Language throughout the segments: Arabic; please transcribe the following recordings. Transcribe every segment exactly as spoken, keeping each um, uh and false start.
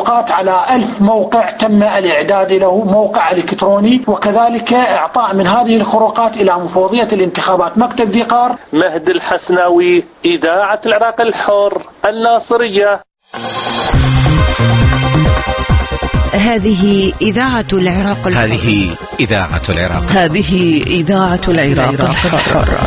الخروقات على ألف موقع تم الإعداد له موقع إلكتروني، وكذلك إعطاء من هذه الخروقات إلى مفوضية الانتخابات مكتب ديقار. مهدي الحسناوي، إذاعة العراق الحر، الناصرية. هذه إذاعة العراق الحر. هذه إذاعة العراق. هذه إذاعة العراق الحر.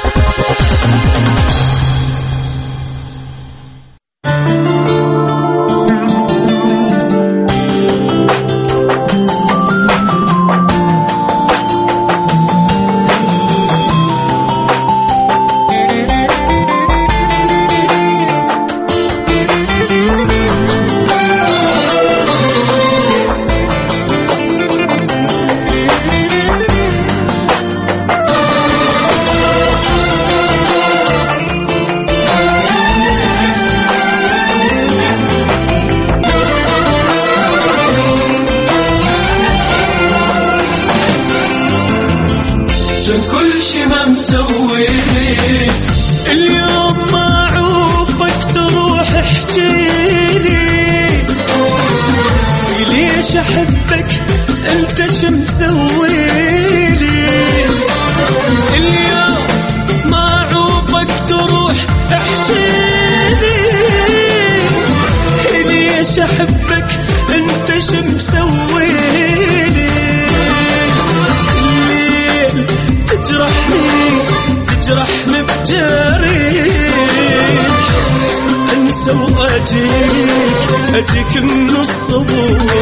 أجيك من الصبح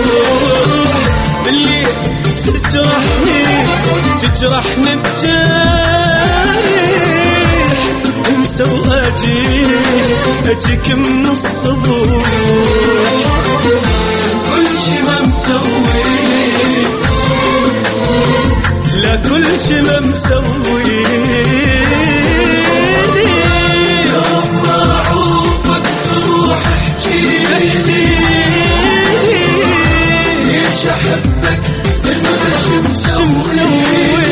بالليل تجرحني تجرحني بجريح انسى وأجيك أجيك من الصبح كل شي ما مسوي لا كل شي ما مسوي أحبك إنه شو مسوي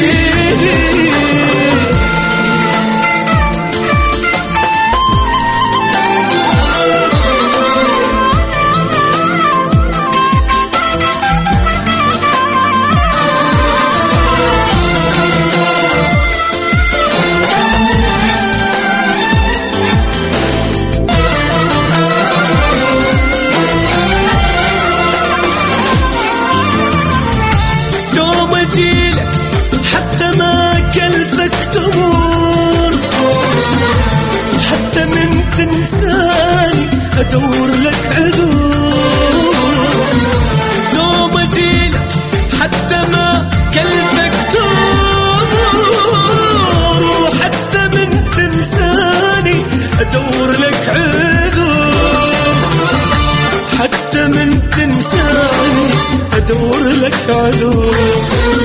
أدور لك عذور دوم أجيلك حتى ما كلفك تمور وحتى من تنساني أدور لك عذور حتى من تنساني أدور لك عذور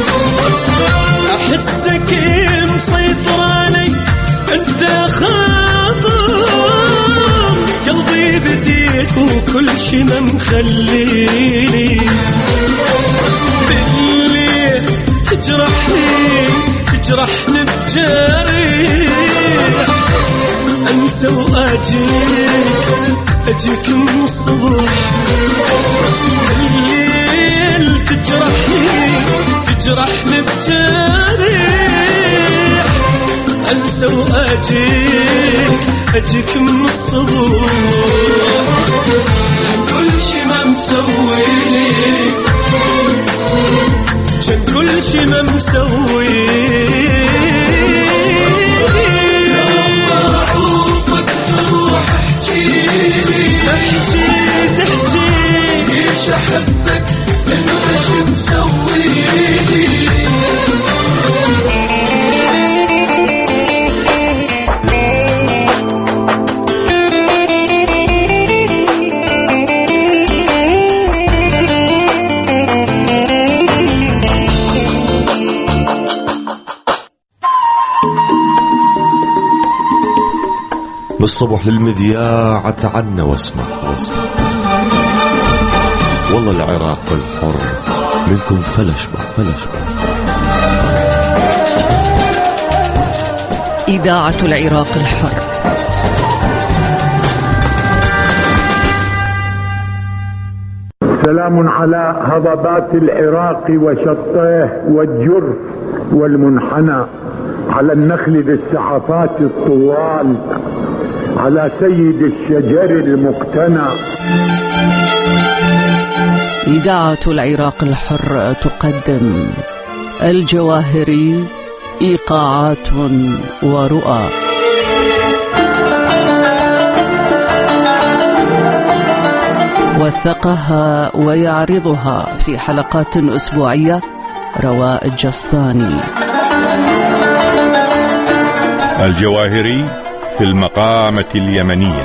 أحسك مسيطر علي أنت خاطر قلبي بديك وكل شي ما مخليني بالليل تجرحني تجرحني بجريح انسى واجيك اجيك من الصبح بالليل تجرحني تجرحني بجريح انسى واجيك أجيك من الصبح كل شي ما مسوي كان كل شي ما مسوي لما أعوفك تروح احجيلي احجي تحجي ليش أحبك إنه شي مسوي بالصبح للمذياع تعنا واسمع واسمع والله العراق الحر منكم فلشبه فلشبه. إذاعة العراق الحر. سلام على هضبات العراق وشطيه والجرف والمنحنى، على النخل ذي السحفات الطوال، على سيد الشجر المقتنى. إذاعة العراق الحر تقدم الجواهري، إيقاعات ورؤى. وثقها ويعرضها في حلقات أسبوعية رواء الجصاني. الجواهري في المقامة اليمنية.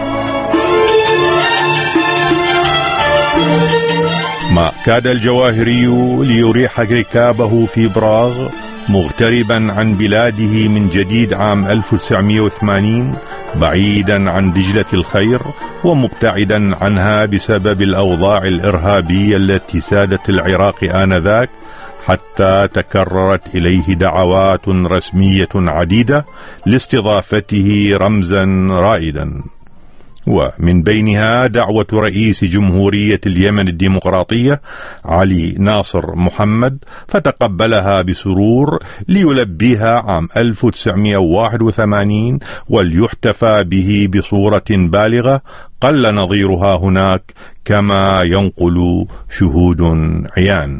ما كاد الجواهري ليريح ركابه في براغ مغتربا عن بلاده من جديد عام ألف وتسعمائة وثمانين، بعيدا عن دجلة الخير ومبتعدا عنها بسبب الأوضاع الإرهابية التي سادت العراق آنذاك، حتى تكررت إليه دعوات رسمية عديدة لاستضافته رمزا رائدا، ومن بينها دعوة رئيس جمهورية اليمن الديمقراطية علي ناصر محمد، فتقبلها بسرور ليلبيها عام ألف وتسعمائة وواحد وثمانين وليحتفى به بصورة بالغة قل نظيرها هناك، كما ينقل شهود عيان.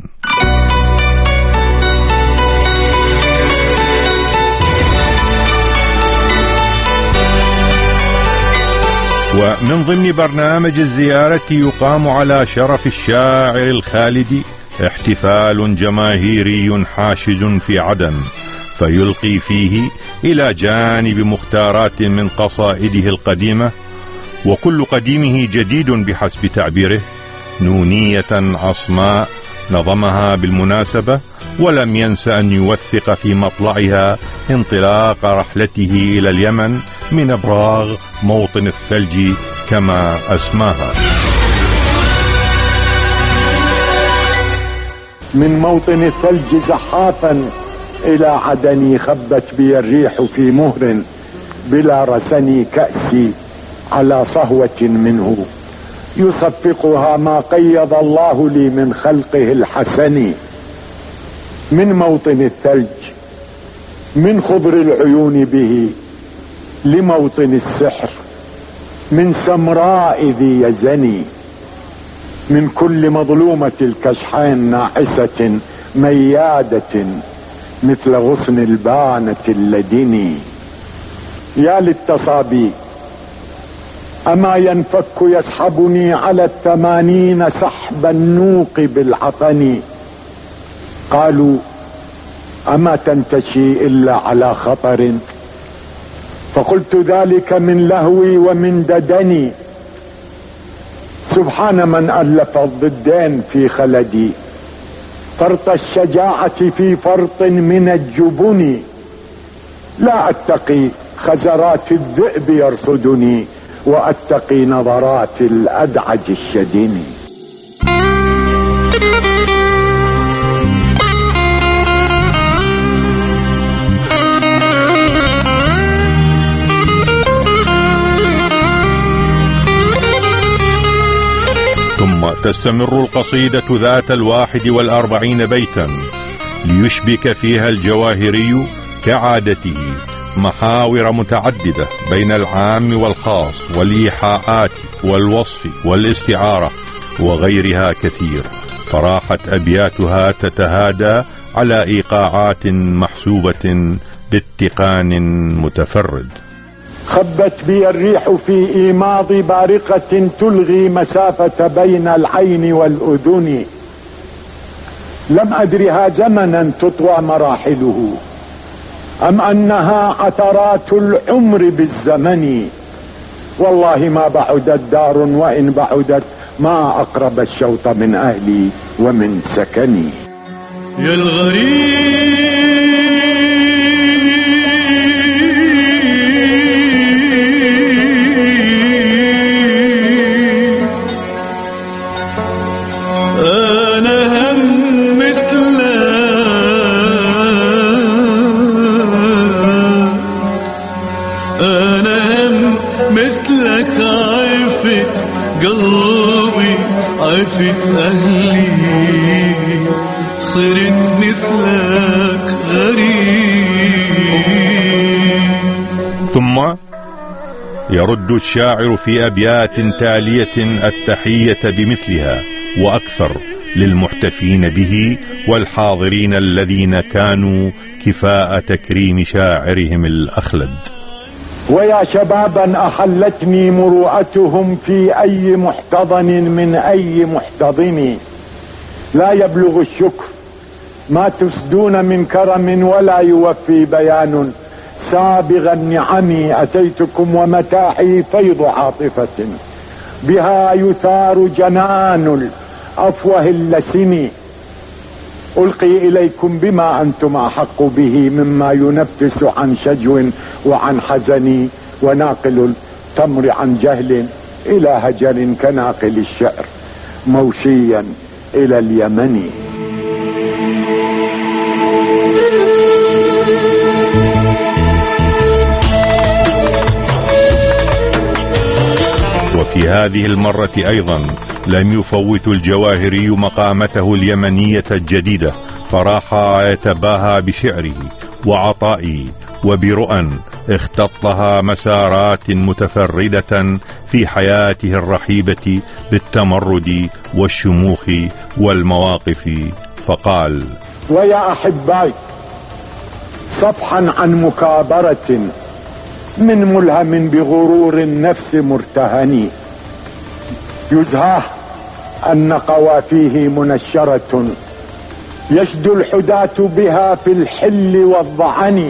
ومن ضمن برنامج الزيارة يقام على شرف الشاعر الخالدي احتفال جماهيري حاشد في عدن، فيلقي فيه إلى جانب مختارات من قصائده القديمة، وكل قديمه جديد بحسب تعبيره، نونية عصماء نظمها بالمناسبة، ولم ينس أن يوثق في مطلعها انطلاق رحلته إلى اليمن من براغ موطن الثلج كما أسماها. من موطن الثلج زحافا إلى عدني، خبت بي الريح في مهر بلا رسني، كأسي على صهوة منه يصفقها ما قيض الله لي من خلقه الحسن. من موطن الثلج، من خضر العيون به لموطن السحر، من سمراء ذي يزني، من كل مظلومة الكشحين ناعسة ميادة مثل غصن البانة اللدني. يا للتصابي أما ينفك يسحبني على الثمانين سحب النوق بالعطن. قالوا أما تنتشي إلا على خطر، فقلت ذلك من لهوي ومن ددني. سبحان من ألف الضدين في خلدي، فرط الشجاعة في فرط من الجبن. لا أتقي خزرات الذئب يرصدني، وأتقي نظرات الأدعج الشدن. ثم تستمر القصيدة ذات الواحد والأربعين بيتا، ليشبك فيها الجواهري كعادته محاور متعددة بين العام والخاص والإيحاءات والوصف والاستعارة وغيرها كثير، فراحت أبياتها تتهادى على إيقاعات محسوبة باتقان متفرد. خبت بي الريح في إيماض بارقة تلغي مسافة بين العين والأذن. لم أدرها زمنا تطوى مراحله، أم أنها عثرات العمر بالزمن. والله ما بعدت دار، وإن بعدت ما أقرب الشوط من أهلي ومن سكني. يا الغريب أنا هم مثلك، أنا هم مثلك، عرفت قلبي عرفت أهلي صرت مثلك غريب. ثم يرد الشاعر في أبيات تالية التحية بمثلها وأكثر للمحتفين به والحاضرين الذين كانوا كفاء تكريم شاعرهم الأخلد. ويا شبابا أحلتني مروءتهم في أي محتضن من أي محتضن، لا يبلغ الشكر ما تسدون من كرم ولا يوفي بيان، سابغ النعم أتيتكم ومتاحي فيض عاطفة، بها يثار جنان الأفوه اللسن، ألقي إليكم بما أنتم أحق به مما ينفس عن شجو وعن حزن، وناقل التمر عن جهل إلى هجر كناقل الشعر موشيا إلى اليمن. وفي هذه المرة أيضا لم يفوت الجواهري مقامته اليمنية الجديدة، فراح يتباهى بشعره وعطائه وبرؤى اختطها مسارات متفردة في حياته الرحيبة بالتمرد والشموخ والمواقف، فقال: ويا أحبائي، صفحا عن مكابرة من ملهم بغرور النفس مرتهن، يزهاه أن قوافيه منشرة يشدو الحداة بها في الحل والضعن،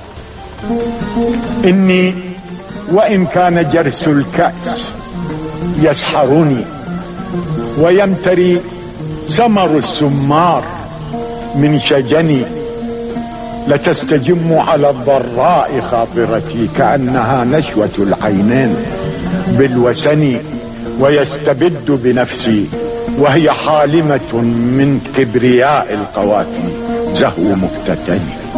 إني وإن كان جرس الكأس يسحرني ويمتري ثمر السمار من شجني، لتستجم على الضراء خاطرتي كأنها نشوة العينين بالوسن، ويستبد بنفسي وهي حالمة من كبرياء القوافي زهو مفتتن.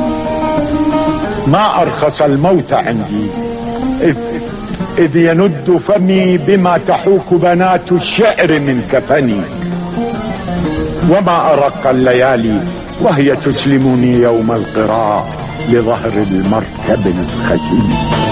ما أرخص الموت عندي إذ, إذ يند فمي بما تحوك بنات الشعر من كفني، وما أرق الليالي وهي تسلمني يوم القراء لظهر المركب الخشن.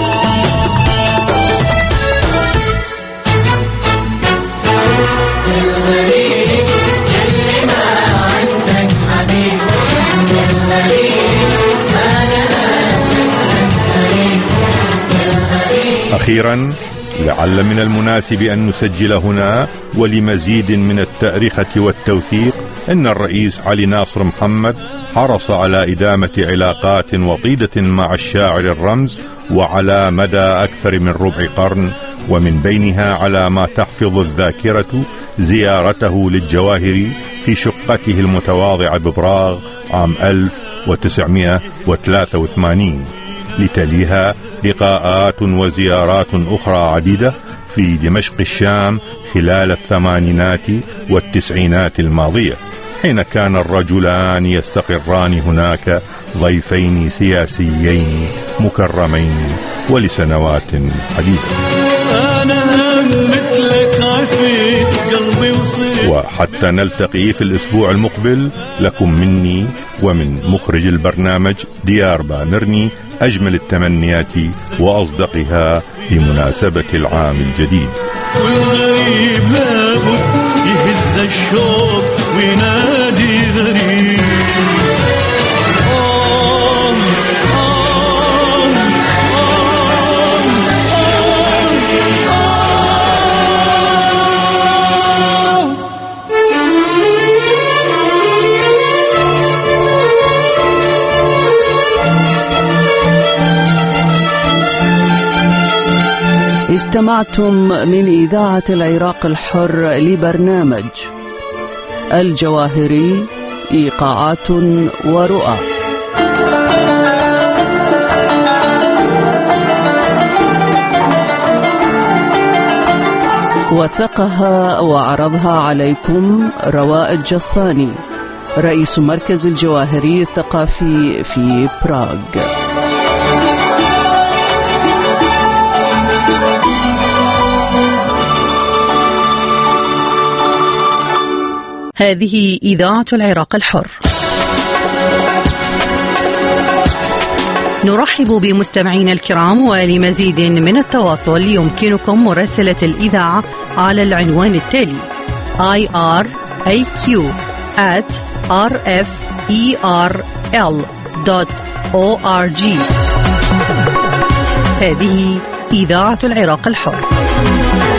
أخيرا، لعل من المناسب أن نسجل هنا ولمزيد من التأريخة والتوثيق أن الرئيس علي ناصر محمد حرص على إدامة علاقات وطيدة مع الشاعر الرمز وعلى مدى أكثر من ربع قرن، ومن بينها على ما تحفظ الذاكرة زيارته للجواهري في شقته المتواضعة ببراغ عام ألف وتسعمائة وثلاثة وثمانين، لتليها لقاءات وزيارات أخرى عديدة في دمشق الشام خلال الثمانينات والتسعينات الماضية، حين كان الرجلان يستقران هناك ضيفين سياسيين مكرمين ولسنوات عديدة. وحتى نلتقي في الأسبوع المقبل، لكم مني ومن مخرج البرنامج ديار بامرني أجمل التمنيات وأصدقها بمناسبة العام الجديد. كل غريب لابد يهز الشوق وينادي غريب. استمعتم من إذاعة العراق الحر لبرنامج الجواهري إيقاعات ورؤى. وثقها وعرضها عليكم رواء الجصاني، رئيس مركز الجواهري الثقافي في براغ. هذه إذاعة العراق الحر. نرحب بمستمعينا الكرام، ولمزيد من التواصل يمكنكم مراسلة الإذاعة على العنوان التالي آي آر إيه كيو آت آر إف إي آر إل دوت أو آر جي. هذه إذاعة العراق الحر.